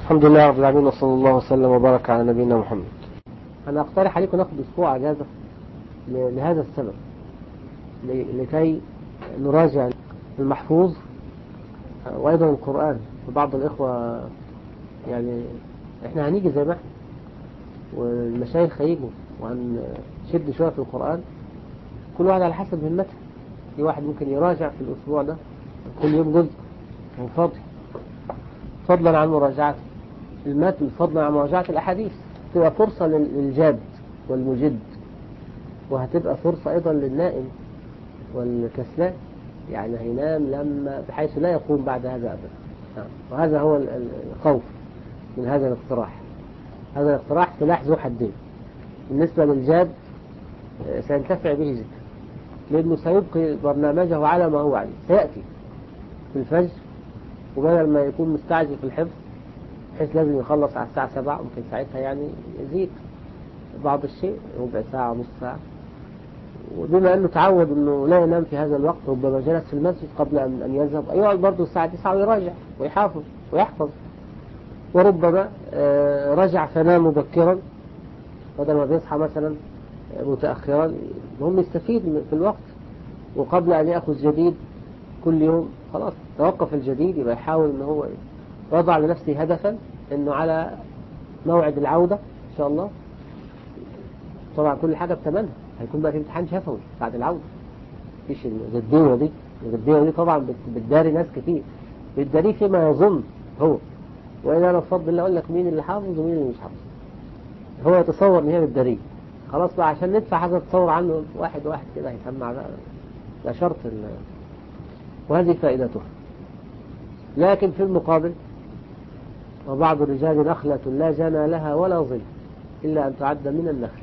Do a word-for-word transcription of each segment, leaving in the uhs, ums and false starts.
الحمد لله رب العالمين، وصلى الله وسلم وبارك على نبينا محمد. أنا أقترح عليكم ناخد أسبوع أجازة لهذا السبب، لكي نراجع المحفوظ وأيضا القرآن. وبعض الإخوة يعني إحنا هنيجي زي ما إحنا والمشايخ هيجوا وهنشد شوية في القرآن، كل واحد على حسب همته. في واحد ممكن يراجع في الأسبوع ده كل يوم جزء من فضل فضلا عن مراجعة المتن، فضلا عن مراجعة الأحاديث. تبقى فرصة للجاد والمجد، وهتبقى فرصة أيضا للنائم والكسلان، يعني هينام لما بحيث لا يقوم بعد هذا أبدا. وهذا هو الخوف من هذا الاقتراح. هذا الاقتراح سلاح ذو حدين. بالنسبة للجاد سينتفع به جدا، لأنه سيبقي برنامجه على ما هو عليه. سيأتي في الفجر، وبدل ما يكون مستعجل في الحفظ بحيث لازم يخلص على الساعة سبعة، ممكن ساعتها يعني يزيد بعض الشيء، ربع ساعة نص ساعة. وبما أنه تعود أنه لا ينام في هذا الوقت، ربما جلس في المسجد قبل أن يذهب يقعد برضه الساعة تسعة ويراجع ويحافظ ويحفظ. وربما رجع فنام مبكرا بدل ما بيصحى مثلا متأخرا، المهم يستفيد في الوقت. وقبل أن يأخذ جديد كل يوم خلاص توقف الجديد، يبقى يحاول أنه هو وضع لنفسه هدفا أنه على موعد العودة إن شاء الله. طبعا كل حاجة بتمنها، هيكون بقى في امتحان شفوي بعد العودة، مفيش الغديوة دي. الغديوة دي طبعا بتداري ناس كتير، بتداريه فيما يظن هو، وإلا أنا بفضل الله أقول لك مين اللي حافظ ومين اللي مش حافظ. هو يتصور إن هي بتداريه، خلاص بقى عشان ندفع هذا التصور عنه واحد واحد كده هيسمع بقى، ده شرط. وهذه فائدتها. لكن في المقابل، وبعض الرجال نخلة لا جنى لها ولا ظل إلا أن تعد من النخل.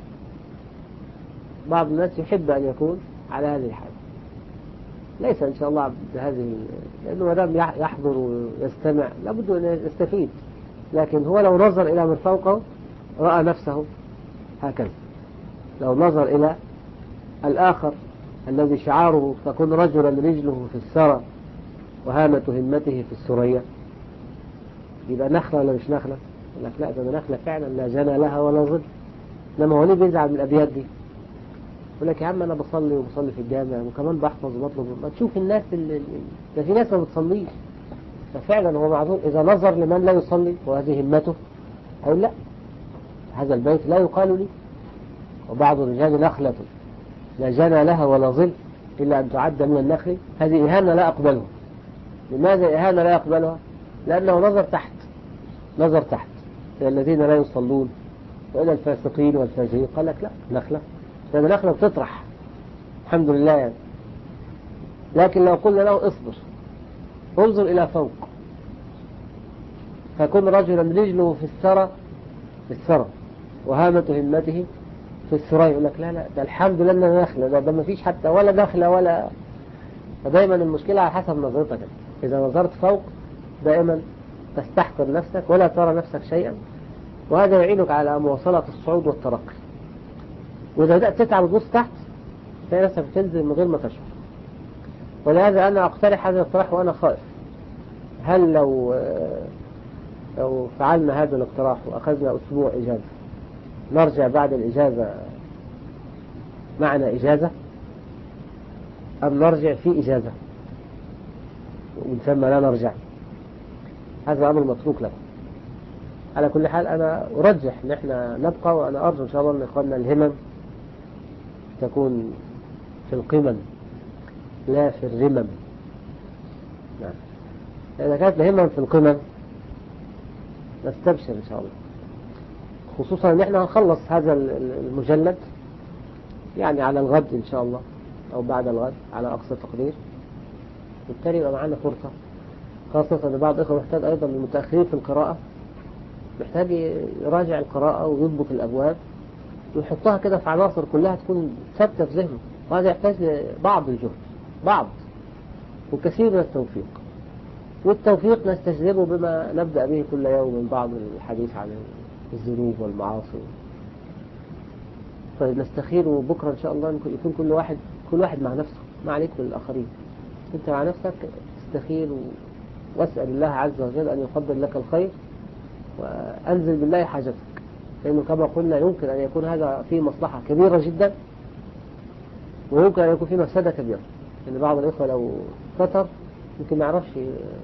بعض الناس يحب أن يكون على هذه الحال، ليس إن شاء الله بهذه، لأنه ما دام يحضر ويستمع لابد أن يستفيد. لكن هو لو نظر إلى من فوقه رأى نفسه هكذا. لو نظر إلى الآخر الذي شعاره فكن رجلا رجله في الثرى وهامة همته في السرية، يبقى نخلة ولا مش نخلة؟ يقول لك لا، ده نخلة فعلا لا جنى لها ولا ظل. لما هو ليه بيزعل من الأبيات دي؟ يقول لك يا عم أنا بصلي وبصلي في الجامع وكمان بحفظ وبطلب. ما تشوف الناس اللي ده في ناس ما بتصليش، ففعلا هو معذور. إذا نظر لمن لا يصلي وهذه همته أقول لا، هذا البيت لا يقال لي. وبعض الرجال نخلة لا جنى لها ولا ظل إلا أن تعد من النخل، هذه إهانة لا أقبلها. لماذا إهانة لا أقبلها؟ لأنه نظر تحت، نظر تحت إلى الذين لا يصلون وإلى الفاسقين والفاجرين، قال لك لا، نخلة لأن نخلة بتطرح الحمد لله يعني. لكن لو قلنا له اصبر، انظر إلى فوق، فكن رجلا رجله في الثرى في الثرى وهامة همته في الثرى، يقول لك لا لا، ده الحمد لله أننا نخلة، ده, ده ما فيش حتى ولا دخلة ولا. فدايما المشكلة على حسب نظرتك. إذا نظرت فوق دائما تستحقر نفسك ولا ترى نفسك شيئا، وهذا يعينك على مواصلة الصعود والترقي. وإذا بدأت تتعب وتبص تحت تلاقي نفسك بتنزل من غير ما تشعر. ولهذا أنا أقترح هذا الاقتراح وأنا خائف. هل لو لو فعلنا هذا الاقتراح وأخذنا أسبوع إجازة، نرجع بعد الإجازة معنا إجازة، أم نرجع في إجازة ومن ثم لا نرجع؟ هذا أمر متروك لكم. على كل حال أنا أرجح أن احنا نبقى، وأنا أرجو إن شاء الله أن إخواننا الهمم تكون في القمم لا في الرمم. نعم. إذا كانت الهمم في القمم نستبشر إن شاء الله، خصوصا أن احنا هنخلص هذا المجلد يعني على الغد إن شاء الله أو بعد الغد على أقصى تقدير، بالتالي يبقى معنا فرصة. خاصة أن بعض الإخوة محتاج أيضا المتأخرين في القراءة، محتاج يراجع القراءة ويضبط الأبواب ويحطها كده في عناصر كلها تكون ثابتة في ذهنه. وهذا يحتاج بعض الجهد، بعض وكثير من التوفيق. والتوفيق نستجلبه بما نبدأ به كل يوم من بعض الحديث عن الذنوب والمعاصي. طيب نستخير بكرة إن شاء الله يكون كل واحد كل واحد مع نفسه، ما عليك بالآخرين، أنت مع نفسك استخير واسأل الله عز وجل أن يقدر لك الخير وأنزل بالله حاجتك، لأنه كما قلنا يمكن أن يكون هذا فيه مصلحة كبيرة جدا، ويمكن أن يكون فيه مفسدة كبيرة، لأن بعض الإخوة لو فتر يمكن ما يعرفش.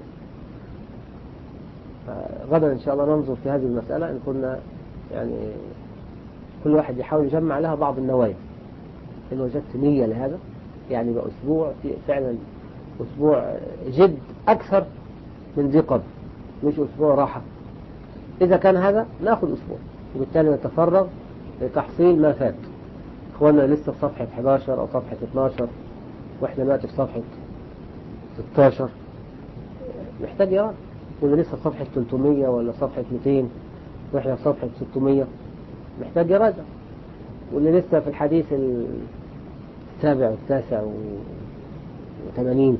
غدا إن شاء الله ننظر في هذه المسألة إن كنا يعني كل واحد يحاول يجمع لها بعض النوايا. إن وجدت نية لهذا يعني بقى أسبوع فعلا أسبوع جد أكثر من ذي قبل، مش أسبوع راحة. إذا كان هذا نأخذ أسبوع، وبالتالي نتفرغ لتحصيل ما فات. إخواننا لسه في صفحة إحدى عشر أو صفحة اثنا عشر، وإحنا دلوقتي في صفحة ستة عشر، محتاج يراجع. واللي لسه في صفحة ثلاثمية ولا صفحة مئتين وإحنا في صفحة ستمية محتاج يراجع. واللي لسه في الحديث السابع والتاسع وثمانين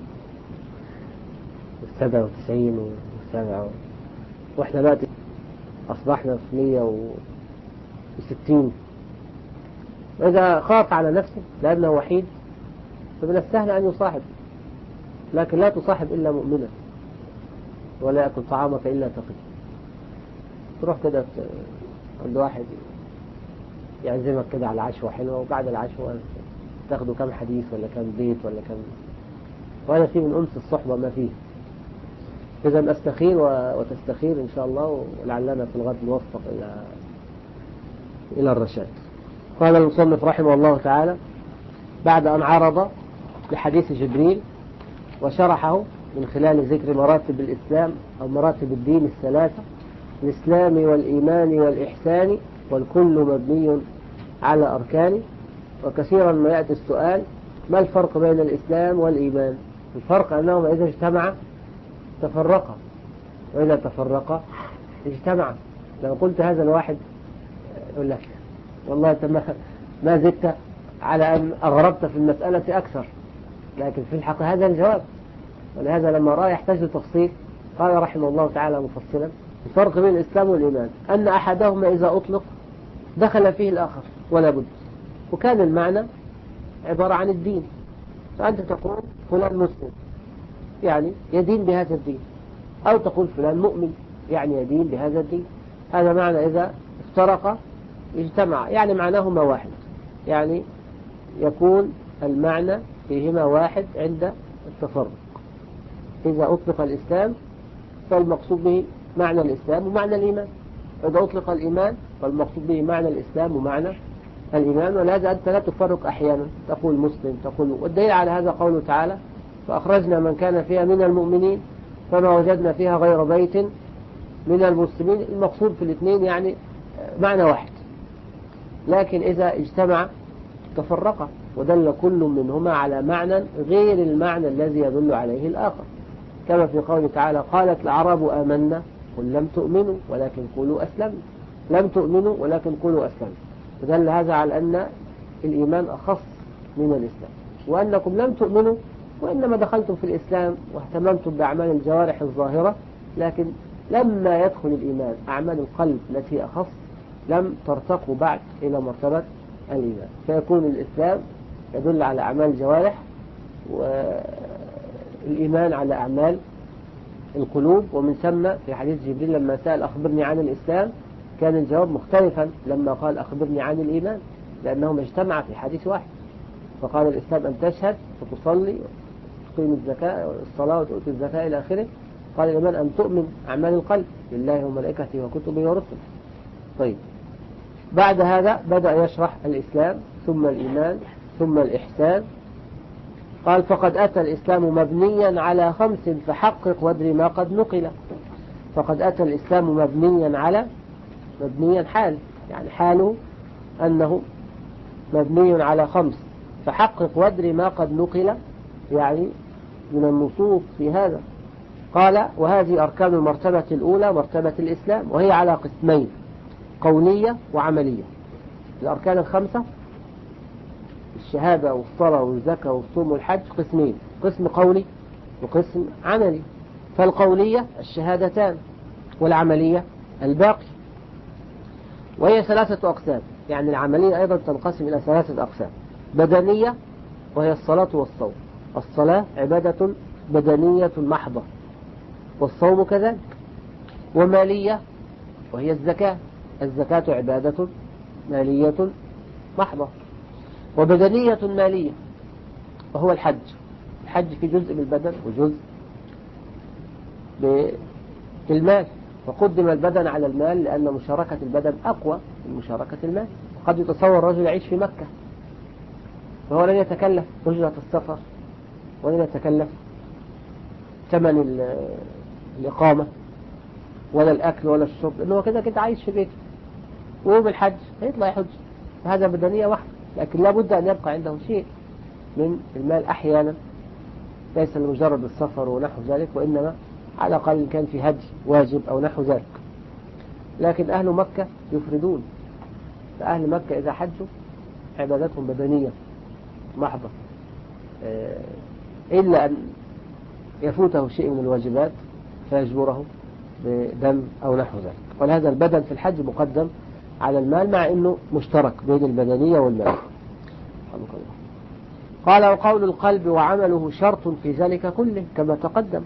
والسبع وتسعين والسابع، وإحنا دلوقتي أصبحنا في مية وستين. وإذا خاف على نفسه لأنه وحيد فمن السهل أن يصاحب، لكن لا تصاحب إلا مؤمنا، ولا يأكل طعامك إلا تقي. تروح كده عند واحد يعزمك كده على عشوة حلوة، وبعد العشوة تاخدوا كم حديث ولا كم بيت ولا كم، وهذا فيه من أنس الصحبة ما فيه. إذا أستخير وتستخير إن شاء الله، ولعلنا في الغد نوفق إلى إلى الرشاد. قال المصنف رحمه الله تعالى بعد أن عرض لحديث جبريل وشرحه من خلال ذكر مراتب الإسلام أو مراتب الدين الثلاثة: الإسلام والإيمان والإحسان، والكل مبني على أركان. وكثيرا ما يأتي السؤال: ما الفرق بين الإسلام والإيمان؟ الفرق أنهما إذا اجتمعا تفرقا، وإذا تفرقا اجتمعا. لو قلت هذا الواحد يقول لك والله أنت ما زدت على أن أغربت في المسألة أكثر، لكن في الحق هذا الجواب. ولهذا لما رأى يحتاج لتفصيل قال رحمه الله تعالى مفصلا: الفرق بين الإسلام والإيمان أن أحدهما إذا أطلق دخل فيه الآخر ولا بد، وكان المعنى عبارة عن الدين. فأنت تقول فلان مسلم يعني يدين بهذا الدين، أو تقول فلان مؤمن يعني يدين بهذا الدين. هذا معنى إذا افترق اجتمع، يعني معناهما واحد، يعني يكون المعنى فيهما واحد عند التفرق. إذا أطلق الإسلام فالمقصود به معنى الإسلام ومعنى الإيمان، إذا أطلق الإيمان فالمقصود به معنى الإسلام ومعنى الإيمان. ولهذا أنت لا تفرق أحيانا، تقول مسلم تقول. والدليل على هذا قوله تعالى: فأخرجنا من كان فيها من المؤمنين فما وجدنا فيها غير بيت من المسلمين. المقصود في الاثنين يعني معنى واحد، لكن إذا اجتمع تفرقا ودل كل منهما على معنى غير المعنى الذي يدل عليه الآخر، كما في قوله تعالى: قالت الأعراب آمنا قل لم تؤمنوا ولكن قولوا أسلمنا. لم تؤمنوا ولكن قولوا أسلمنا. فدل هذا على أن الإيمان أخص من الإسلام، وأنكم لم تؤمنوا وإنما دخلتم في الإسلام واهتممتم بأعمال الجوارح الظاهرة، لكن لما يدخل الإيمان أعمال القلب التي أخص لم ترتقوا بعد إلى مرتبة الإيمان. فيكون الإسلام يدل على أعمال الجوارح، والإيمان على أعمال القلوب. ومن ثم في حديث جبريل لما سأل أخبرني عن الإسلام كان الجواب مختلفا لما قال أخبرني عن الإيمان، لأنهم اجتمعا في حديث واحد. فقال الإسلام أن تشهد وتصلي وتقيم الزكاة والصلاة وتؤتي الزكاة إلى آخره. قال الإيمان أن تؤمن أعمال القلب بالله وملائكته وكتبه ورسله. طيب، بعد هذا بدأ يشرح الإسلام ثم الإيمان ثم الإحسان. قال: فقد أتى الإسلام مبنيا على خمس فحقق وادري ما قد نقل. فقد أتى الإسلام مبنيا على، مبنيا حال، يعني حاله أنه مبني على خمس فحقق وادري ما قد نقل، يعني من النصوص في هذا. قال: وهذه أركان المرتبة الأولى مرتبة الإسلام، وهي على قسمين: قولية وعملية. الأركان الخمسة الشهادة والصلاة والزكاة والصوم والحج قسمين: قسم قولي وقسم عملي. فالقولية الشهادتان، والعملية الباقي. وهي ثلاثة أقسام، يعني العملية أيضا تنقسم إلى ثلاثة أقسام: بدنية وهي الصلاة والصوم. الصلاة عبادة بدنية محضة، والصوم كذلك. ومالية وهي الزكاة. الزكاة عبادة مالية محضة، وبدنية مالية، وهو الحج. الحج في جزء بالبدن وجزء بالمال، وقدم البدن على المال لأن مشاركة البدن أقوى من مشاركة المال. وقد يتصور رجل يعيش في مكة فهو لن يتكلف أجرة السفر، ولن يتكلف ثمن الإقامة ولا الأكل ولا الشرب، لأنه كده كده عايش في بيته. ويوم الحج هيطلع يحج، هذا بدنية واحدة، لكن لا بد أن يبقى عنده شيء من المال أحيانا، ليس لمجرد السفر ونحو ذلك، وإنما على الأقل كان في هدي واجب أو نحو ذلك. لكن أهل مكة يفردون، فأهل مكة إذا حجوا عبادتهم بدنية محضة، إلا أن يفوته شيء من الواجبات فيجبره بدم أو نحو ذلك. ولهذا البدن في الحج مقدم على المال، مع أنه مشترك بين البدنية والمال. قال وقول القلب وعمله شرط في ذلك كله كما تقدم.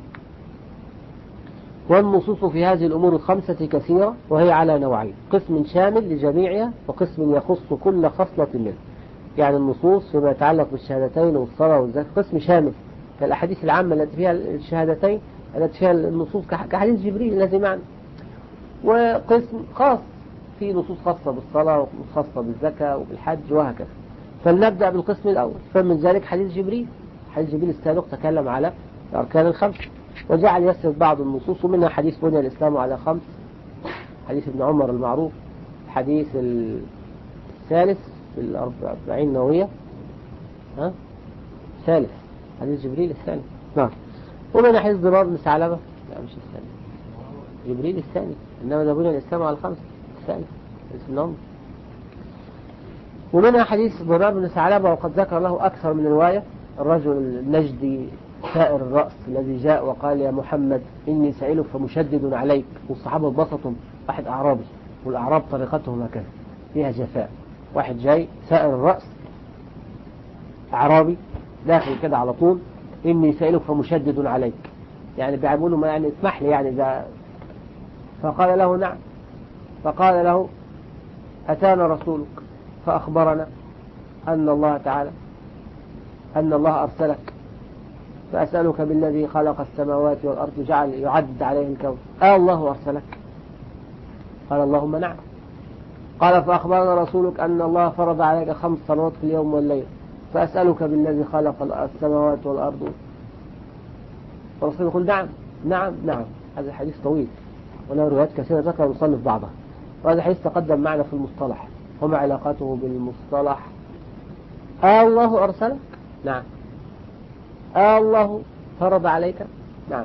والنصوص في هذه الأمور الخمسة كثيرة، وهي على نوعين: قسم شامل لجميعها وقسم يخص كل خصلة منه. يعني النصوص فيما يتعلق بالشهادتين والصلاة والزكاة قسم شامل كالأحاديث العامة التي فيها الشهادتين، التي فيها النصوص كحديث جبريل الذي معنا، وقسم خاص في نصوص خاصة بالصلاة ونصوص خاصة بالزكاة وبالحج وهكذا. فلنبدأ بالقسم الأول، فمن ذلك حديث جبريل. حديث جبريل السابق تكلم على الأركان الخمس وجعل يسرد بعض النصوص، ومنها حديث بني الإسلام على خمس، حديث ابن عمر المعروف، الحديث الثالث في الأربعين نووية، ها ثالث حديث جبريل الثاني، نعم. ومنها حديث ضرار بن ثعلبة، لا مش الثاني، جبريل الثاني، إنما ده بني الإسلام على الخمس الثاني حديث ابن عمر. ومنها حديث ضرار بن ثعلبة وقد ذكر له أكثر من رواية، الرجل النجدي سائر الرأس الذي جاء وقال يا محمد إني سائلك فمشدد عليك، والصحابة بسطوا، واحد أعرابي، والأعراب طريقتهم هكذا فيها جفاء، واحد جاي سائر الرأس أعرابي داخل كده على طول إني سائلك فمشدد عليك، يعني بيعملوا ما يعني اسمح لي يعني ده. فقال له نعم، فقال له أتانا رسولك فأخبرنا أن الله تعالى أن الله أرسلك، فأسألك بالذي خلق السماوات والأرض جعل يعد عليه الكون، آه الله أرسلك؟ قال اللهم نعم. قال فأخبرنا رسولك أن الله فرض عليك خمس صلوات في اليوم والليل، فأسألك بالذي خلق السماوات والأرض. الرسول يقول نعم نعم نعم. هذا حديث طويل وله روايات كثيرة ذكر المصنف بعضها، وهذا حديث تقدم معنا في المصطلح. وما علاقته بالمصطلح؟ آه الله أرسلك؟ نعم. آه الله فرض عليك؟ نعم.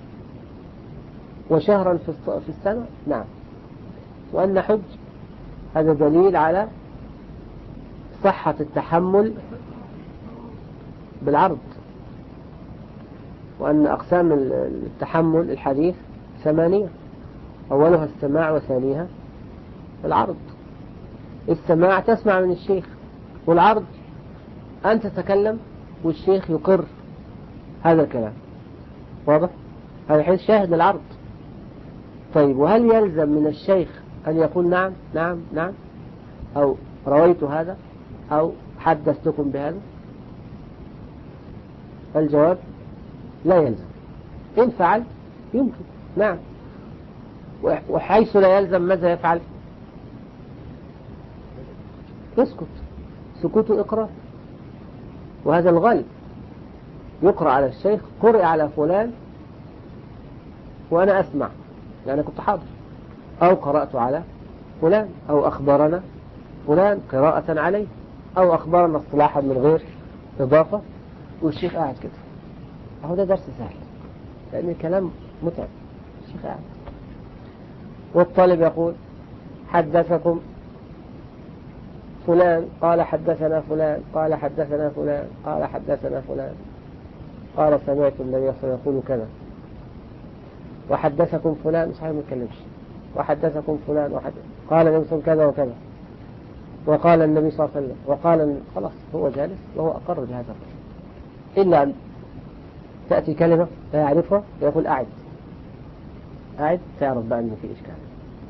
وشهرا في السنة؟ نعم. وأن حج، هذا دليل على صحة التحمل بالعرض، وأن أقسام التحمل الحديث ثمانية، أولها السماع وثانيها العرض. السماع تسمع من الشيخ، والعرض أن تتكلم والشيخ يقر هذا الكلام. واضح؟ هذا حيث شاهد العرض. طيب وهل يلزم من الشيخ أن يقول نعم نعم نعم، أو رويت هذا، أو حدثتكم بهذا؟ الجواب لا يلزم. إن فعل يمكن نعم، وحيث لا يلزم ماذا يفعل؟ يسكت، سكوت إقرار. وهذا الغالب، يقرأ على الشيخ قرئ على فلان وأنا أسمع لأن كنت حاضر، أو قرأت على فلان، أو أخبرنا فلان قراءة عليه، أو أخبرنا اصطلاحا من غير إضافة، والشيخ قاعد كده. أهو ده درس سهل لأن الكلام متعب، الشيخ قاعد. والطالب يقول حدثكم فلان قال حدثنا فلان قال حدثنا فلان قال حدثنا فلان قال سمعت النبي صلى الله عليه وسلم يقول كذا، وحدثكم فلان، صحيح ما يتكلمش، وحدثكم فلان وحدث قال النبي صلى الله عليه وسلم كذا وكذا، وقال النبي صلى الله عليه وسلم، وقال خلاص هو جالس وهو أقر بهذا، إلا أن تأتي كلمة لا يعرفها فيقول أعد أعد، تعرف بقى أن في إشكال.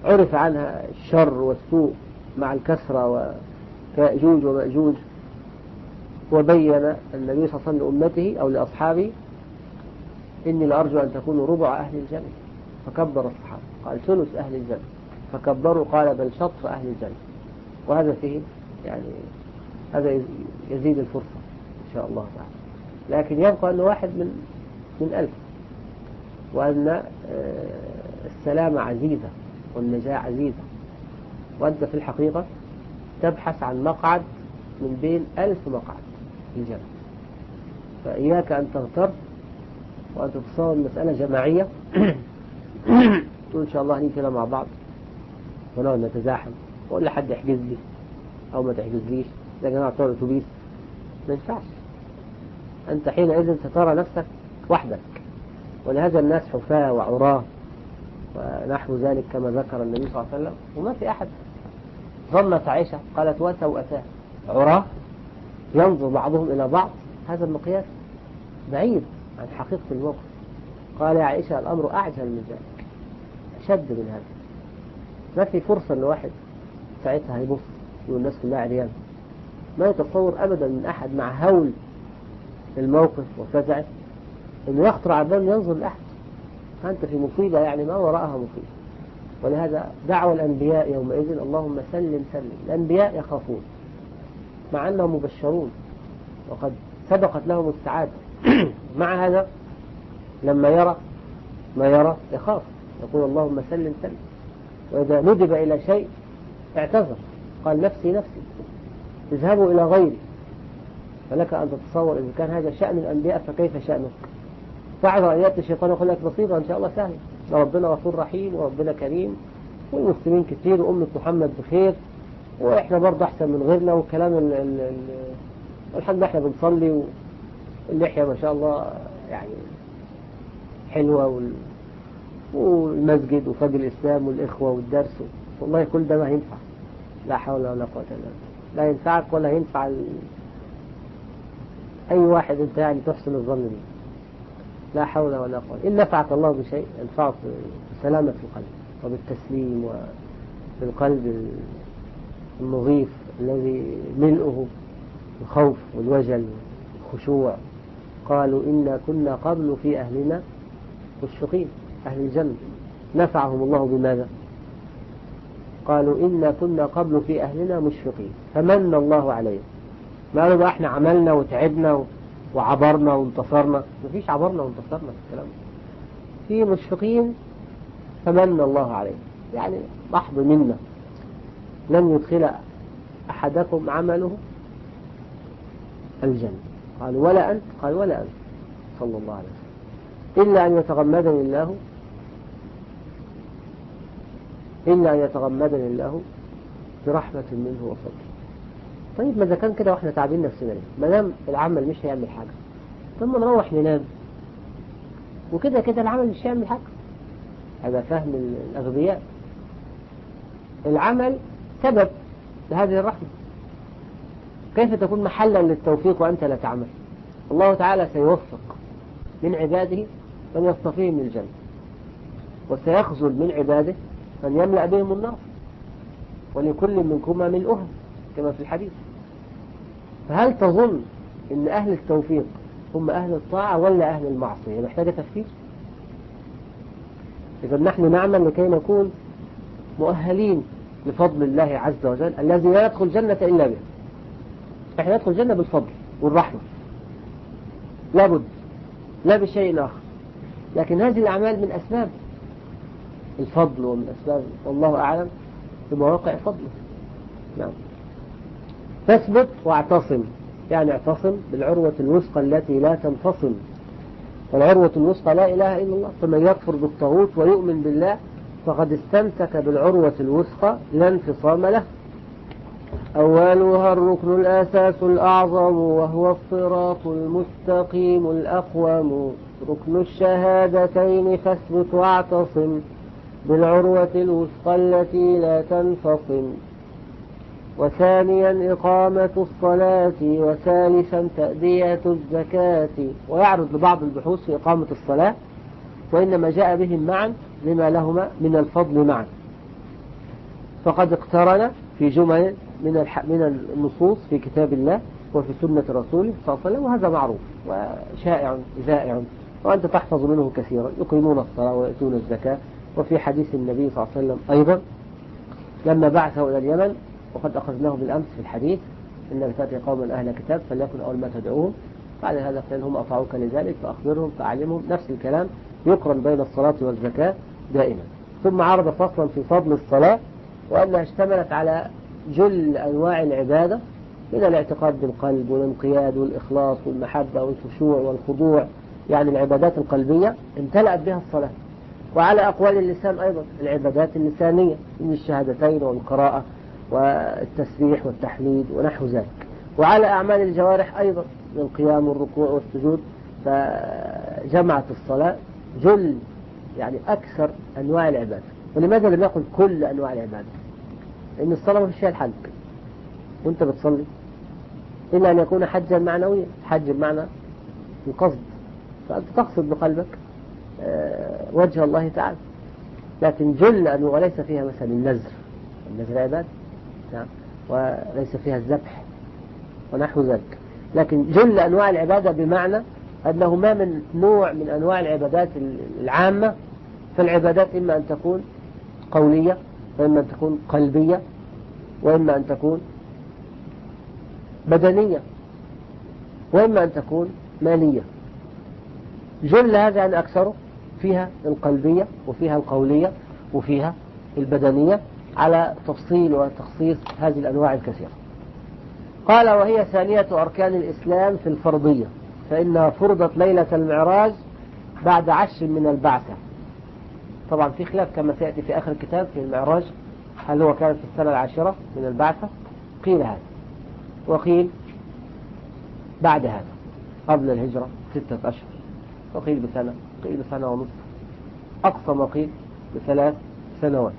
عرف عنها الشر والسوء مع الكسرة ويأجوج ومأجوج، وبين النبي صلى الله عليه وسلم لأمته أو لأصحابه إني لأرجو أن تكونوا ربع أهل الجنة، فكبر الصحابة قال ثلث أهل الجنة، فكبروا قال بل شطر أهل الجنة. وهذا فيه يعني هذا يزيد الفرصة إن شاء الله تعالى. لكن يبقى أنه واحد من من ألف، وأن السلامة عزيزة والنجاة عزيزة، وأنت في الحقيقة تبحث عن مقعد من بين ألف مقعد في الجنة. فإياك أن تغتر وأن تتصور المسألة جماعية وإن شاء الله نيجي كده مع بعض ونقعد نتزاحم ولا حد يحجز لي أو ما تحجزليش يا جماعة بتوع الأتوبيس، ما ينفعش. أنت حينئذ سترى نفسك وحدك، ولهذا الناس حفاة وعراة ونحو ذلك كما ذكر النبي صلى الله عليه وسلم، وما في أحد. ظنت عائشة قالت وسوءتاه عراة ينظر بعضهم إلى بعض، هذا المقياس بعيد عن حقيقة الموقف. قال يا عائشة الأمر أعجل من ذلك، أشد من هذا. ما في فرصة أن واحد ساعتها هيبص والناس كلها عريان، ما يتصور أبدا من أحد مع هول الموقف وفزعه أنه يخطر على بال ينظر لأحد. أنت في مصيبة يعني ما وراءها مصيبة. ولهذا دعوة الأنبياء يومئذ اللهم سلم سلم. الأنبياء يخافون مع أنهم مبشرون وقد سبقت لهم السعادة مع هذا لما يرى ما يرى يخاف، يقول اللهم سلم سلم. وإذا ندب إلى شيء اعتذر قال نفسي نفسي اذهبوا إلى غيري. فلك أن تتصور إذا كان هذا شأن الأنبياء فكيف شأنك؟ بعد أن يأتي الشيطان يقول لك بسيطة إن شاء الله سهل، ربنا غفور رحيم وربنا كريم والمسلمين كتير وأمة محمد بخير وإحنا برضه أحسن من غيرنا والكلام ال ال ال الحمد لله إحنا بنصلي واللحية ما شاء الله يعني حلوة وال والمسجد وفجر الإسلام والإخوة والدرس، والله كل ده ما ينفع. لا حول ولا قوة إلا بالله. لا ينفعك ولا ينفع ال... أي واحد أنت يعني تحسن الظن به. لا حول ولا قوة. إن نفعك الله بشيء ينفعك بسلامة القلب وبالتسليم وبالقلب النظيف الذي ملئه الخوف والوجل والخشوع. قالوا إنا كنا قبل في أهلنا مشفقين، أهل الجنة نفعهم الله بماذا؟ قالوا إنا كنا قبل في أهلنا مشفقين فمن الله عليهم. ما قالوا بقى احنا عملنا وتعبنا وعبرنا وانتصرنا، مفيش عبرنا وانتصرنا في الكلام. في مشفقين فمن الله عليهم، يعني محض منا لن يدخل أحدكم عمله الجنة. قالوا ولا أنت؟ قال ولا أنت صلى الله عليه وسلم إلا أن يتغمدني الله إلا أن يتغمدني الله برحمة منه وفضل. طيب ما إذا كان كده وإحنا تعبين نفسنا ليه؟ ما دام العمل مش هيعمل حاجة ثم نروح ننام وكده كده العمل مش هيعمل حاجة. هذا فهم الأغبياء. العمل سبب لهذه الرحمة، كيف تكون محلا للتوفيق وأنت لا تعمل؟ الله تعالى سيوفق من عباده من يصطفيهم من الجنة، وسيخذل من عباده من يملأ بهم النار، ولكل منكما ملؤها كما في الحديث. فهل تظن ان اهل التوفيق هم اهل الطاعة ولا اهل المعصية؟ محتاجة تفكير. اذا نحن نعمل لكي نكون مؤهلين لفضل الله عز وجل الذي لا يدخل الجنة الا به. احنا ندخل الجنة بالفضل والرحمة لابد، لا بشيء اخر. لكن هذه الاعمال من اسباب الفضل ومن اسباب والله اعلم بمواقع فضله. نعم. فاثبت واعتصم، يعني اعتصم بالعروة الوثقى التي لا تنفصل، والعروة الوثقى لا إله إلا الله. فمن يكفر بالطاغوت ويؤمن بالله فقد استمسك بالعروة الوثقى لا انفصام له. أولها الركن الأساس الأعظم وهو الصراط المستقيم الأقوم، ركن الشهادتين فاثبت واعتصم بالعروة الوثقى التي لا تنفصم. وثانيا إقامة الصلاة، وثالثا تأدية الزكاة. ويعرض لبعض البحوث في إقامة الصلاة، وإنما جاء بهم معا لما لهما من الفضل معا. فقد اقترن في جمل من الح... من النصوص في كتاب الله وفي سنة رسوله صلى الله عليه وسلم، وهذا معروف وشائع ذائع، وأنت تحفظ منه كثيرا. يقيمون الصلاة ويؤتون الزكاة. وفي حديث النبي صلى الله عليه وسلم أيضا لما بعثه إلى اليمن، وقد أخذناه بالأمس في الحديث، إنك تأتي قوما أهل كتاب فليكن أول ما تدعوهم بعد هذا فإنهم أطاعوك لذلك فأخبرهم فأعلمهم. نفس الكلام يقرن بين الصلاة والزكاة دائما. ثم عرض فصلا في فضل الصلاة وأنها اشتملت على جل أنواع العبادة، من الاعتقاد بالقلب والانقياد والإخلاص والمحبة والخشوع والخضوع، يعني العبادات القلبية امتلأت بها الصلاة. وعلى أقوال اللسان أيضا العبادات اللسانية من الشهادتين والقراءة والتسبيح والتحميد ونحو ذلك. وعلى أعمال الجوارح أيضا من القيام والركوع والسجود. فجمعت الصلاة جل يعني أكثر أنواع العبادة. ولماذا لم يقل كل أنواع العبادة؟ لأن الصلاة ما فيش فيها الحج وأنت بتصلي إلا أن يكون حجا معنويا، حج بمعنى القصد، فأنت تقصد بقلبك وجه الله تعالى. لكن جل أنه وليس فيها مثلا النذر، النذر عبادة وليس فيها الذبح ونحو ذلك. لكن جل أنواع العبادة بمعنى أنه ما من نوع من أنواع العبادات العامة. فالعبادات إما أن تكون قولية، وإما أن تكون قلبية، وإما أن تكون بدنية، وإما أن تكون مالية. جل هذا يعني أكثره فيها القلبية وفيها القولية وفيها البدنية، على تفصيل وتخصيص هذه الأنواع الكثيرة. قال وهي ثانية أركان الإسلام في الفرضية، فإنها فرضت ليلة المعراج بعد عشر من البعثة. طبعا في خلاف كما سيأتي في آخر الكتاب في المعراج، هل هو كان في السنة العاشرة من البعثة؟ قيل هذا، وقيل بعد هذا قبل الهجرة ستة أشهر، وقيل بسنة، قيل بسنة ونصف، أقصى ما قيل بثلاث سنوات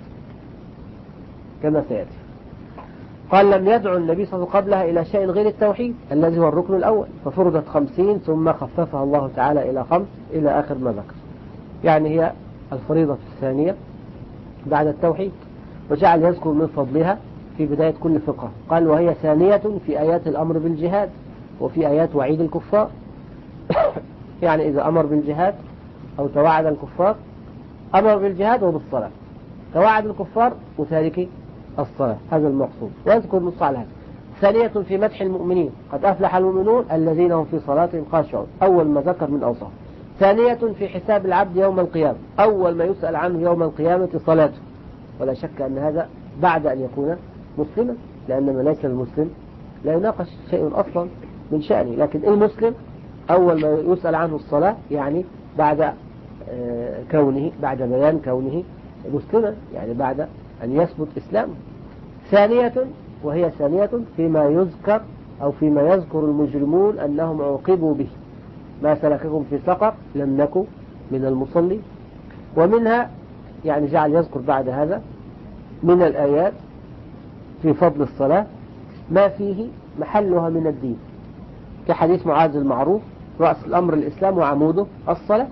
كما سيأتي. قال لم يدعو النبي صلى الله عليه وسلم قبلها إلى شيء غير التوحيد الذي هو الركن الأول، ففرضت خمسين ثم خففها الله تعالى إلى خمس إلى آخر ما ذكر. يعني هي الفريضة الثانية بعد التوحيد. وجعل يذكر من فضلها في بداية كل فقرة. قال وهي ثانية في آيات الأمر بالجهاد وفي آيات وعيد الكفار. يعني إذا أمر بالجهاد أو توعد الكفار، أمر بالجهاد وبالصلاة، توعد الكفار وتارك الصلاة، هذا المقصود، ويذكر نص على هذا. ثانية في مدح المؤمنين، قد أفلح المؤمنون الذين هم في صلاتهم خاشعون، أول ما ذكر من أوصاف. ثانية في حساب العبد يوم القيامة، أول ما يسأل عنه يوم القيامة صلاته، ولا شك أن هذا بعد أن يكون مسلما، لأن من ليس المسلم لا يناقش شيء أصلا من شأنه. لكن المسلم أول ما يسأل عنه الصلاة، يعني بعد كونه بعد بيان كونه مسلما، يعني بعد أن يثبت إسلامه. ثانية وهي ثانية فيما يذكر أو فيما يذكر المجرمون أنهم عوقبوا به، ما سلككم في سقر لم نكن من المصلين. ومنها يعني جعل يذكر بعد هذا من الآيات في فضل الصلاة ما فيه محلها من الدين، كحديث معاذ المعروف رأس الأمر الإسلام وعموده الصلاة.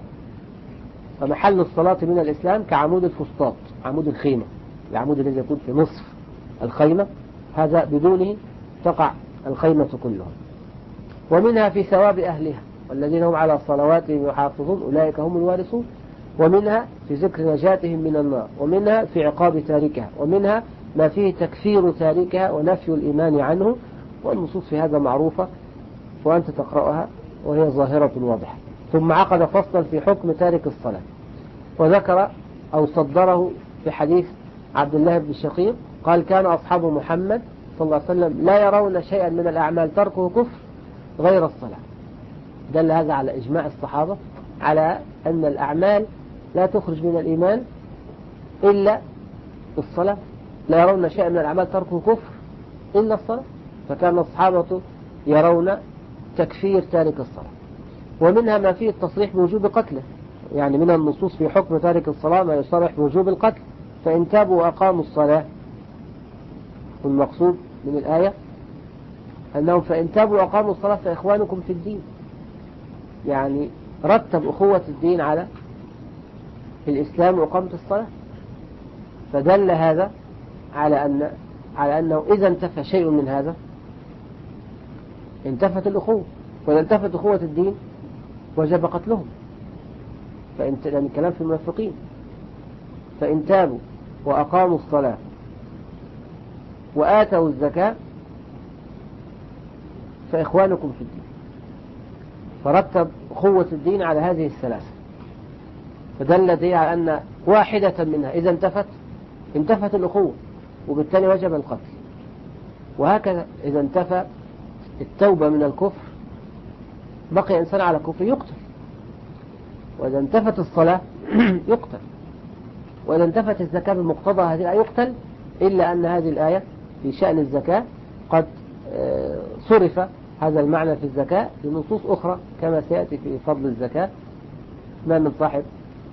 فمحل الصلاة من الإسلام كعمود الفسطاط، عمود الخيمة، العمود الذي يكون في نصف الخيمة، هذا بدونه تقع الخيمة كلها. ومنها في ثواب أهلها والذين هم على صلواتهم يحافظون أولئك هم الوارثون. ومنها في ذكر نجاتهم من النار. ومنها في عقاب تاركها. ومنها ما فيه تكفير تاركها ونفي الإيمان عنه. والنصوص في هذا معروفة وأنت تقرأها وهي ظاهرة واضحة. ثم عقد فصلا في حكم تارك الصلاة، وذكر أو صدره في حديث عبد الله بن شقيق قال كان أصحاب محمد صلى الله عليه وسلم لا يرون شيئا من الأعمال تركه كفر غير الصلاة. دل هذا على إجماع الصحابة على أن الأعمال لا تخرج من الإيمان إلا الصلاة، لا يرون شيئا من الأعمال تركه كفر إلا الصلاة. فكان الصحابة يرون تكفير تارك الصلاة. ومنها ما فيه التصريح بوجوب قتله، يعني من النصوص في حكم تارك الصلاة ما يصرح بوجوب القتل، فإن تابوا وأقاموا الصلاة. والمقصود من الآية أنهم فإن تابوا وأقاموا الصلاة فإخوانكم في الدين، يعني رتب أخوة الدين على الإسلام وإقامة الصلاة. فدل هذا على أن على أنه إذا انتفى شيء من هذا انتفت الأخوة، وإذا انتفت أخوة الدين وجب قتلهم، فإن يعني الكلام في المنافقين، فإن تابوا وأقاموا الصلاة وآتوا الزكاة فإخوانكم في الدين. فرتب أخوة الدين على هذه الثلاثة، فدلت هي على أن واحدة منها إذا انتفت انتفت الأخوة، وبالتالي وجب القتل. وهكذا إذا انتفى التوبة من الكفر بقي إنسان على كفر يقتل، وإذا انتفت الصلاة يقتل، وإذا انتفت الزكاة بمقتضى هذه الآية يقتل، إلا أن هذه الآية في شأن الزكاة قد صرف هذا المعنى في الزكاة لنصوص أخرى كما سيأتي في فضل الزكاة. ما من صاحب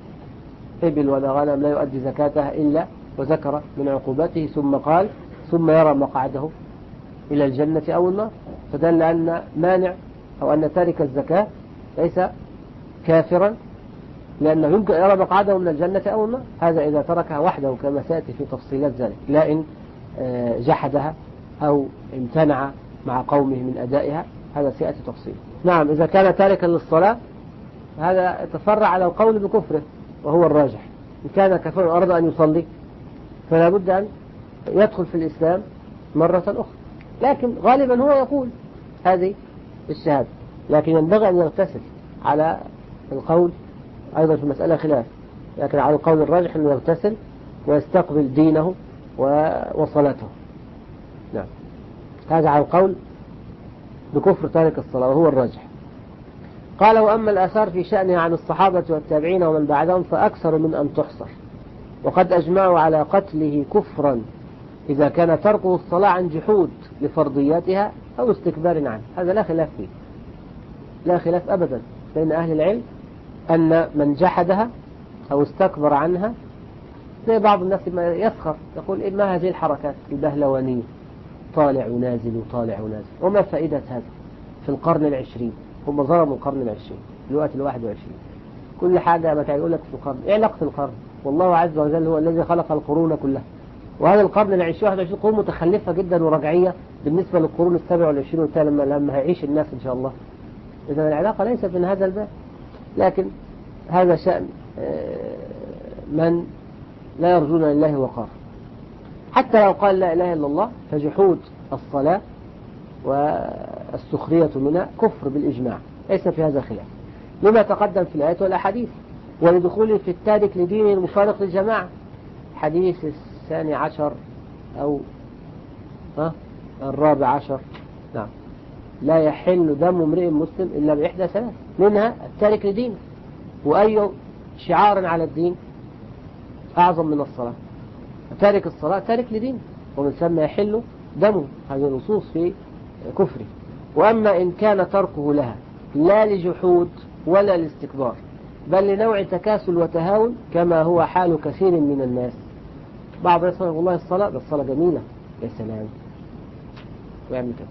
إبل ولا غنم لا يؤدي زكاتها إلا وذكر من عقوبته ثم قال ثم يرى مقعده إلى الجنة أو النار، فدل أن مانع أو أن تارك الزكاة ليس كافرا، لأنه يمكن أن يرى مقعده من الجنة أو النار، هذا إذا تركها وحده كما سيأتي في تفصيلات ذلك، لا إن جحدها أو امتنع مع قومه من أدائها، هذا سيأتي تفصيل. نعم، إذا كان تاركا للصلاة هذا يتفرع على القول بكفره وهو الراجح. إن كان كافرا وأراد أن يصلي فلا بد أن يدخل في الإسلام مرة أخرى، لكن غالبا هو يقول هذه الشهادة، لكن ينبغي أن يغتسل على القول أيضا في المسألة خلاف، لكن على القول الراجح أنه يغتسل ويستقبل دينه وصلاته. نعم، هذا على القول بكفر تارك الصلاة وهو الراجح. قال وأما الآثار في شأنها عن الصحابة والتابعين ومن بعدهم فأكثر من أن تحصر، وقد أجمعوا على قتله كفرا إذا كان تركه الصلاة عن جحود لفرضياتها أو استكبار عنه، هذا لا خلاف فيه، لا خلاف أبدا بين أهل العلم أن من جحدها أو استكبر عنها، زي بعض الناس ما يسخر يقول إيه ما هذه الحركات البهلوانية، طالع ونازل وطالع ونازل، وما فائدة هذا في القرن العشرين؟ هم ظلموا القرن العشرين الوقت الواحد وعشرين، كل حاجة ما يقول لك في القرن، إيه علاقة القرن؟ والله عز وجل هو الذي خلق القرون كلها، وهذا القرن العشرين واحد وعشرين قرون متخلفة جدا ورجعية بالنسبة للقرون السبع والعشرين والتالي لما لما هيعيش الناس إن شاء الله. إذا العلاقة ليست من هذا الباب، لكن هذا شأن من لا يرجون لله وقار. حتى لو قال لا إله إلا الله فجحود الصلاة والسخرية منها كفر بالإجماع، ليس في هذا خلاف لما تقدم في الآيات والأحاديث، ولدخوله في التارك لدينه المفارق للجماعة، حديث الثاني عشر أو ها الرابع عشر. نعم، لا يحل دم امرئ مسلم إلا بإحدى ثلاث، منها التارك لدينه، وأي شعار على الدين أعظم من الصلاة؟ تارك الصلاة تارك لدينه، ومن ثم يحل دمه، هذه النصوص في كفره. وأما إن كان تركه لها لا لجحود ولا لاستكبار بل لنوع تكاسل وتهاون كما هو حال كثير من الناس، بعض يقول والله الصلاة ده الصلاة جميلة يا سلام ويعمل كده،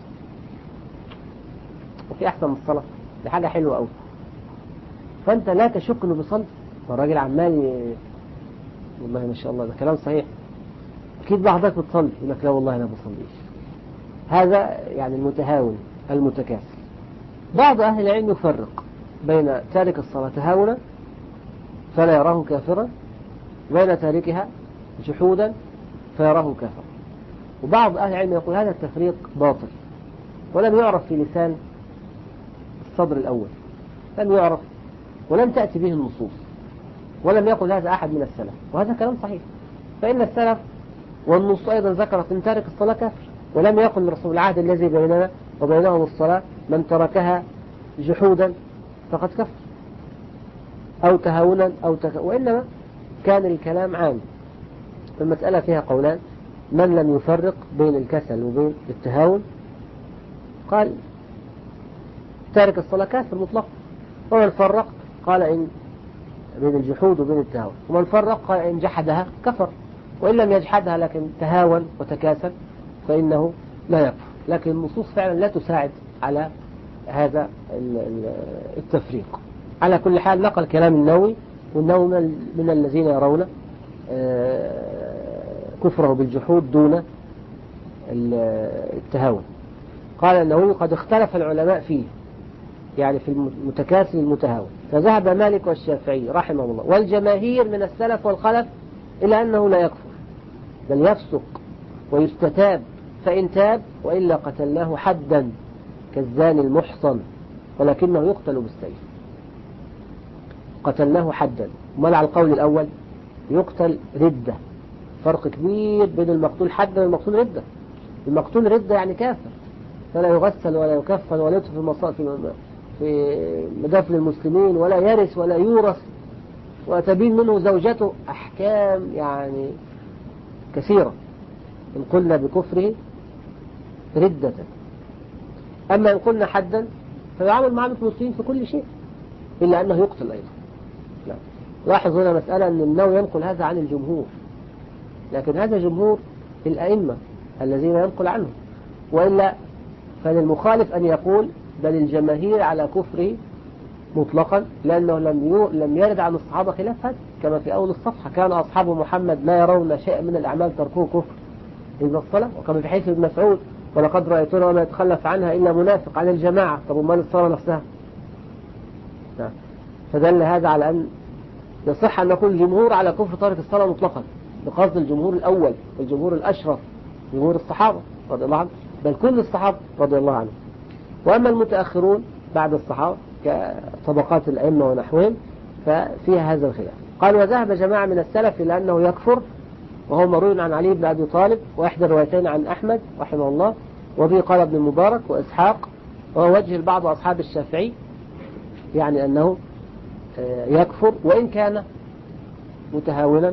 وفي أحسن من الصلاة دي حاجة حلوة أوي، فأنت لا تشك إنه بيصلي، والراجل عمال ي... والله ما شاء الله ده كلام صحيح، أكيد بعضك بتصلي يقول لك لا والله أنا ما بصليش، هذا يعني المتهاون المتكاسل. بعض أهل العلم يفرق بين تارك الصلاة تهاونا فلا يراه كافرا، وبين تاركها جحودا فيراه كافرا، وبعض أهل العلم يقول هذا التفريق باطل ولم يعرف في لسان الصدر الأول، لم يعرف ولم تأتي به النصوص، ولم يقل هذا أحد من السلف، وهذا كلام صحيح، فإن السلف والنصوص أيضا ذكرت أن تارك الصلاة كافر، ولم يقل رسول العهد الذي بيننا وبينهم الصلاة من تركها جحودا فقد كفر أو تهاونا أو تك... وإنما كان الكلام عام، المسألة فيها قولان، من لم يفرق بين الكسل وبين التهاون قال تارك الصلاة كافر مطلق، ومن فرق قال إن بين الجحود وبين التهاون، ومن فرق قال إن جحدها كفر، وإن لم يجحدها لكن تهاون وتكاسل فإنه لا يكفر. لكن النصوص فعلا لا تساعد على هذا التفريق. على كل حال نقل كلام النووي، والنووي من الذين يرون كفره بالجحود دون التهاون. قال النووي قد اختلف العلماء فيه، يعني في المتكاسل المتهاون، فذهب مالك والشافعي رحمه الله والجماهير من السلف والخلف إلى أنه لا يكفر بل يفسق ويستتاب، فإن تاب وإلا قتلناه حدا كالزاني المحصن، ولكنه يقتل بالسيف. قتلناه حدا. ومال على القول الأول يقتل ردة، فرق كبير بين المقتول حدا والمقتول ردة. المقتول ردة يعني كافر، فلا يغسل ولا يكفن ولا يدفن في المصائف في مدافن المسلمين ولا يرث ولا يورث، وتبين منه زوجته أحكام يعني كثيرة إن قلنا بكفره ردة. أما إن قلنا حدا فيعامل معاملة المسلمين في كل شيء إلا أنه يقتل أيضا. لا. لاحظ هنا مسألة أن النووي ينقل هذا عن الجمهور، لكن هذا جمهور الأئمة الذين ينقل عنهم، وإلا فللمخالف أن يقول بل الجماهير على كفره مطلقا، لأنه لم لم يرد عن الصحابة خلاف هذا، كما في أول الصفحة كان أصحاب محمد لا يرون شيئا من الأعمال تركوه كفر إلا الصلاة، وكما في حديث ابن مسعود ولقد رأيتنا وما يتخلف عنها إلا منافق عن الجماعة. طب وما الصلاة نفسها؟ فدل هذا على أن يصح أن نقول الجمهور على كفر تارك الصلاة مطلقا، بقصد الجمهور الأول والجمهور الأشرف جمهور الصحابة رضي الله عنهم، بل كل الصحابة رضي الله عنهم. وأما المتأخرون بعد الصحابة كطبقات الأئمة ونحوهم ففيها هذا الخلاف. قال وذهب جماعة من السلف إلى أنه يكفر، وهو مروي عن علي بن أبي طالب وإحدى الروايتين عن أحمد رحمه الله، وبه قال ابن المبارك وإسحاق، وهو وجه بعض أصحاب الشافعي، يعني أنه يكفر وإن كان متهاونا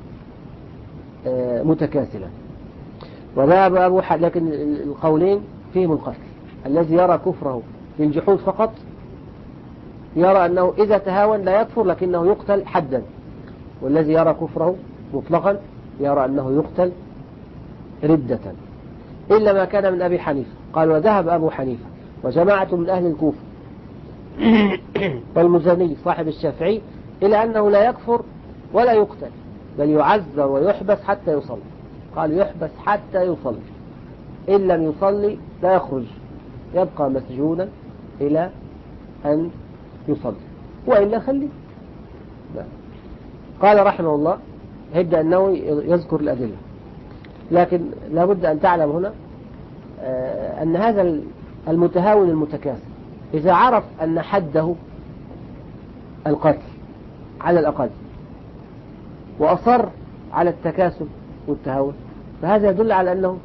متكاسلا. وذهب أبو حد، لكن القولين فيهم القتل. الذي يرى كفره بالجحود فقط يرى أنه إذا تهاون لا يكفر لكنه يقتل حدا، والذي يرى كفره مطلقا يرى أنه يقتل ردة، إلا ما كان من أبي حنيفة. قال وذهب أبو حنيفة وجماعة من أهل الكوفة والمزني صاحب الشافعي إلى أنه لا يكفر ولا يقتل، بل يعذر ويحبس حتى يصلي. قال يحبس حتى يصلي، إن لم يصلي لا يخرج، يبقى مسجونا إلى أن يصلي، وإلا خليه. قال رحمه الله هيبدأ النووي يذكر الأدلة، لكن لابد أن تعلم هنا أن هذا المتهاون المتكاسل إذا عرف أن حده القتل على الأقل وأصر على التكاسل والتهاون، فهذا يدل على أنه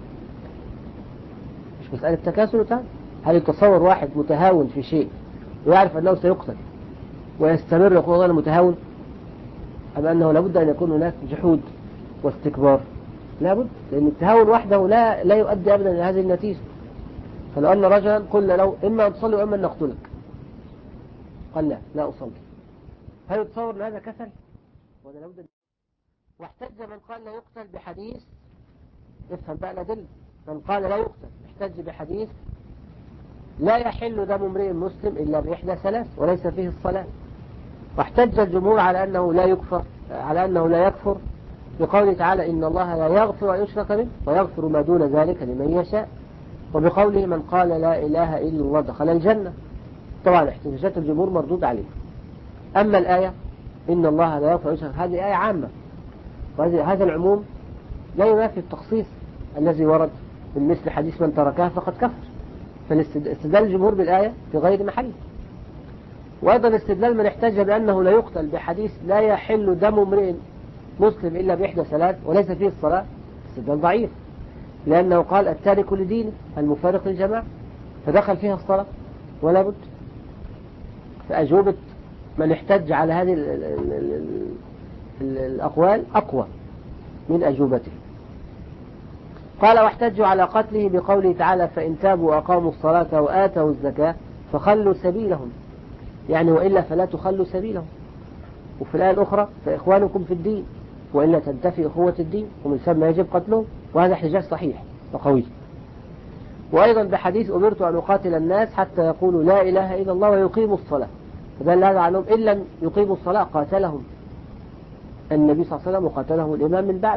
مش مسألة تكاسل وتهاون. هل يتصور واحد متهاون في شيء ويعرف أنه سيقتل ويستمر يقول أنا متهاون، أم أنه لابد أن يكون هناك جحود واستكبار؟ لابد، لأن التهاون وحده لا لا يؤدي أبدا إلى هذه النتيجة. فلو أن رجلا قلنا له إما أن تصلي وإما أن نقتلك، قال لا لا أصلي، هل يتصور أن هذا كسل؟ ولا لابد. واحتج من قال لا يقتل بحديث، افهم بقى الأدلة، من قال لا يقتل احتج بحديث لا يحل دم امرئ مسلم إلا بإحدى ثلاث وليس فيه الصلاة. واحتج الجمهور على أنه لا يكفر، على أنه لا يكفر بقوله تعالى إن الله لا يغفر أن يشرك به ويغفر ما دون ذلك لمن يشاء، وبقوله من قال لا إله إلا الله دخل الجنة. طبعا احتجاجات الجمهور مردود عليه. أما الآية إن الله لا يغفر أن يشرك، هذه آية عامة، وهذا العموم لا ينافي التخصيص الذي ورد من مثل حديث من تركها فقد كفر، فالاستدلال الجمهور بالآية في غير محله. وأيضا استدلال من احتج بأنه لا يقتل بحديث لا يحل دم امرئ مسلم إلا بإحدى ثلاث وليس فيه الصلاة، استدلال ضعيف، لأنه قال التارك لدينه المفارق للجماعة، فدخل فيها الصلاة ولا بد. فأجوبة من احتج على هذه ال ال ال ال ال الأقوال أقوى من أجوبته. قال واحتجوا على قتله بقوله تعالى فإن تابوا وأقاموا الصلاة وآتوا الزكاة فخلوا سبيلهم، يعني وإلا فلا تخلوا سبيلهم. وفي الآية الأخرى فإخوانكم في الدين وإلا تنتفي أخوة الدين ومن ثم يجب قتلهم، وهذا احتجاج صحيح وقوي. وأيضا بحديث أمرت أن أقاتل الناس حتى يقولوا لا إله إلا الله ويقيموا الصلاة، فدل هذا عنهم إن لم يقيموا الصلاة قاتلهم النبي صلى الله عليه وسلم وقاتلهم الإمام من بعد،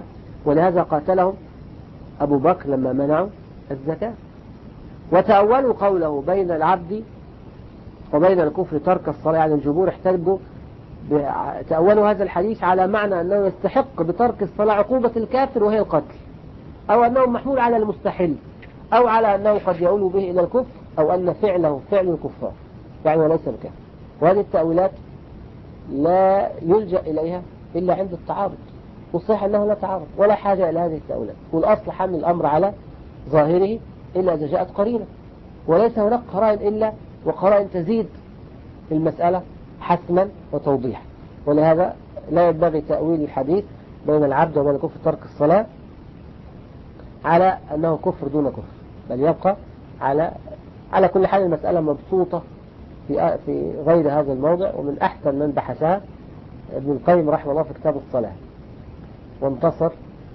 ولهذا قاتلهم أبو بكر لما منعوا الزكاة. وتأولوا قوله بين العبد وبين الكفر ترك الصلاة، يعني الجمهور احتجوا تأولوا هذا الحديث على معنى أنه يستحق بترك الصلاة عقوبة الكافر وهي القتل، أو أنه محمول على المستحل، أو على أنه قد يؤول به إلى الكفر، أو أن فعله فعل الكفار يعني وليس بكافر. وهذه التأويلات لا يلجأ إليها إلا عند التعارض، والصحيح أنه لا تعارض ولا حاجة إلى هذه التأويلات، والأصل حمل الأمر على ظاهره إلا إذا جاءت قرينة، وليس هناك قرائن إلا وقرائن تزيد المسألة حسما وتوضيحا. ولهذا لا ينبغي تأويل الحديث بين العبد وبين الكفر ترك الصلاة على أنه كفر دون كفر، بل يبقى على على كل حال المسألة مبسوطة في في غير هذا الموضع، ومن أحسن من بحثها ابن القيم رحمه الله في كتاب الصلاة، وانتصر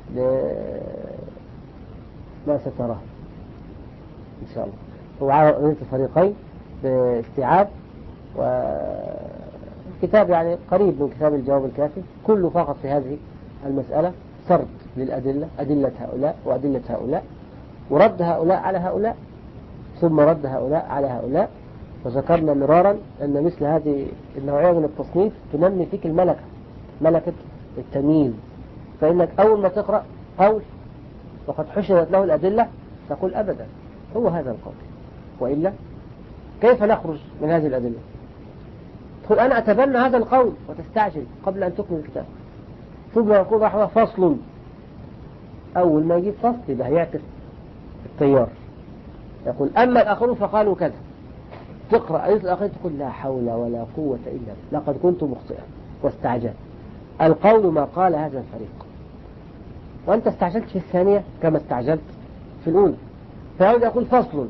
لما ستراه إن شاء الله. هو عرض الفريقين باستيعاب، وكتاب يعني قريب من كتاب الجواب الكافي، كله فقط في هذه المسألة سرد للأدلة، أدلة هؤلاء وأدلة هؤلاء، ورد هؤلاء على هؤلاء، ثم رد هؤلاء على هؤلاء. وذكرنا مرارا أن مثل هذه النوعية من التصنيف تنمي فيك الملكة، ملكة التمييز، فإنك أول ما تقرأ قول وقد حشرت له الأدلة تقول أبدا هو هذا القول، وإلا كيف نخرج من هذه الأدلة؟ تقول أنا أتبنى هذا القول وتستعجل قبل أن تكمل الكتاب، ثم يقول رحمه فصل، أول ما يجيب فصل يبقى هيعكس التيار، يقول أما الآخرون فقالوا كذا، تقرأ آية الآخرين تقول لا حول ولا قوة إلا بالله لقد كنت مخطئا واستعجلت، القول ما قال هذا الفريق، وأنت استعجلت في الثانية كما استعجلت في الأولى. فيعود يقول فصل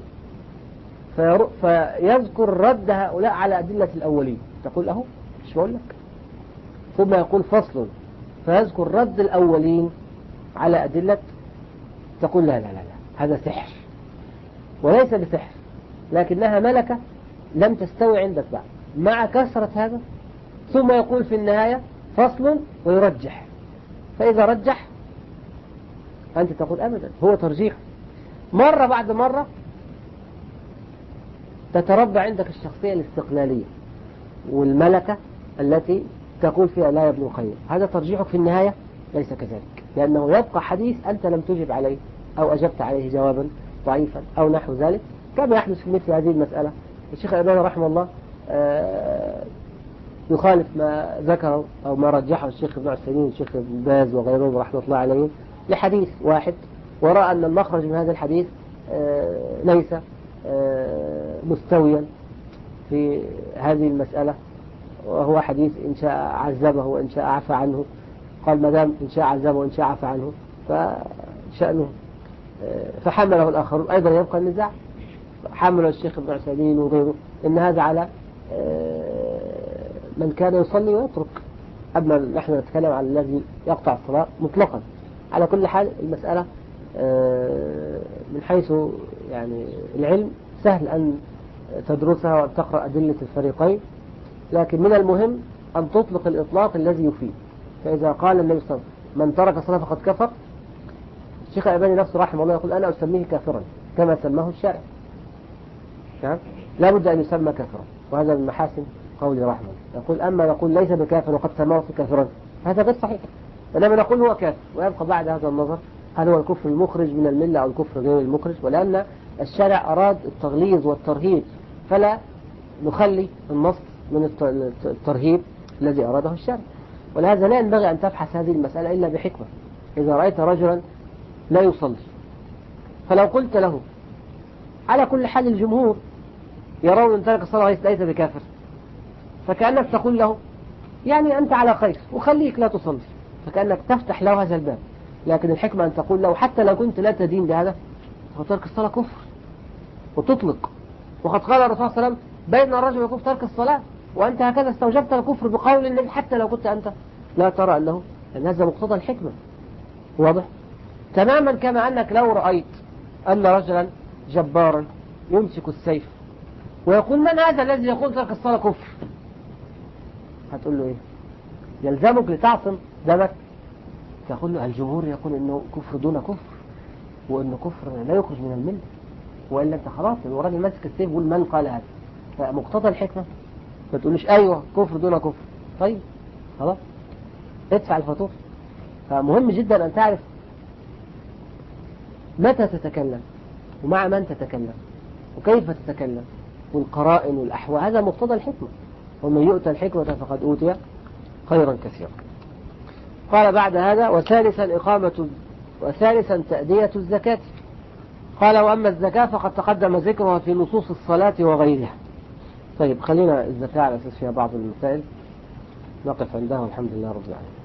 فيذكر رد هؤلاء على أدلة الأولين، تقول أهو مش بقول لك. ثم يقول فصل فيذكر رد الأولين على أدلة، تقول لا لا لا, لا. هذا سحر، وليس بسحر لكنها ملكة لم تستوي عندك بعد مع كثرة هذا. ثم يقول في النهاية فصل ويرجح، فإذا رجح أنت تقول أبدا هو ترجيح. مرة بعد مرة تتربى عندك الشخصية الاستقلالية والملكة التي تقول فيها لا يا ابن القيم، هذا ترجيحك في النهاية ليس كذلك، لأنه يبقى حديث أنت لم تجب عليه أو أجبت عليه جوابا ضعيفا أو نحو ذلك، كما يحدث في مثل هذه المسألة. الشيخ الألباني رحمه الله يخالف ما ذكره أو ما رجحه الشيخ ابن عثيمين والشيخ ابن باز وغيرهم رحمة الله عليهم لحديث واحد، ورأى أن المخرج من هذا الحديث ليس مستويا في هذه المسألة، وهو حديث إن شاء عذبه وإن شاء عفى عنه. قال ما دام إن شاء عذبه وإن شاء عفى عنه فشأنه، فحمله الآخرون أيضا يبقى النزاع، حمله الشيخ ابن عثيمين وغيره إن هذا على من كان يصلي ويترك، أما نحن نتكلم عن الذي يقطع الصلاة مطلقا. على كل حال المسألة من حيث يعني العلم سهل أن تدرسها وأن تقرأ أدلة الفريقين، لكن من المهم أن تطلق الإطلاق الذي يفيد. فإذا قال النبي صلى الله عليه وسلم من ترك الصلاة فقد كفر، الشيخ الألباني نفسه رحمه الله يقول أنا أسميه كافرا كما سماه الشارع، لا بد أن يسمى كافرا، وهذا من محاسن قول رحمه الله. يقول أما نقول ليس بكافر وقد سماه كافرا هذا غير صحيح، إنما نقول هو كافر، ويبقى بعد هذا النظر هل هو الكفر المخرج من الملة أو الكفر غير المخرج، ولأن الشارع أراد التغليظ والترهيب فلا نخلي النص من الترهيب الذي أراده الشارع. ولهذا لا ينبغي أن تبحث هذه المسألة إلا بحكمة. إذا رأيت رجلا لا يصلي فلو قلت له على كل حال الجمهور يرون أن ترك الصلاة ليس بكافر، فكأنك تقول له يعني أنت على خير وخليك لا تصلي، فكأنك تفتح له هذا الباب. لكن الحكمة أن تقول له حتى لو كنت لا تدين بهذا فترك الصلاة كفر، وتطلق. وقد قال الرسول صلى الله عليه وسلم بين الرجل وكفر ترك الصلاة، وأنت هكذا استوجبت الكفر بقول النبي حتى لو كنت أنت لا ترى أنه أن هذا مقتضى الحكمة. واضح؟ تماما كما أنك لو رأيت أن رجلا جبارا يمسك السيف ويقول من هذا الذي يقول ترك الصلاة كفر، هتقول له إيه؟ يلزمك لتعصم دمك تقول له الجمهور يقول انه كفر دون كفر، وانه كفر لا يخرج من المله، والا انت خلاص الراجل ماسك السيف يقول من قال هذا، فمقتضى الحكمه ما تقولوش ايوه كفر دون كفر، طيب خلاص ادفع الفاتوره. فمهم جدا ان تعرف متى تتكلم ومع من تتكلم وكيف تتكلم والقرائن والأحوال، هذا مقتضى الحكمة. ومن يؤتى الحكمة فقد أوتي خيرا كثيرا. قال بعد هذا وثالثا إقامة وثالثا تأدية الزكاة. قال وأما الزكاة فقد تقدم ذكرها في نصوص الصلاة وغيرها. طيب خلينا الزكاة على أساس فيها بعض المسائل نقف عندها والحمد لله رب العالمين.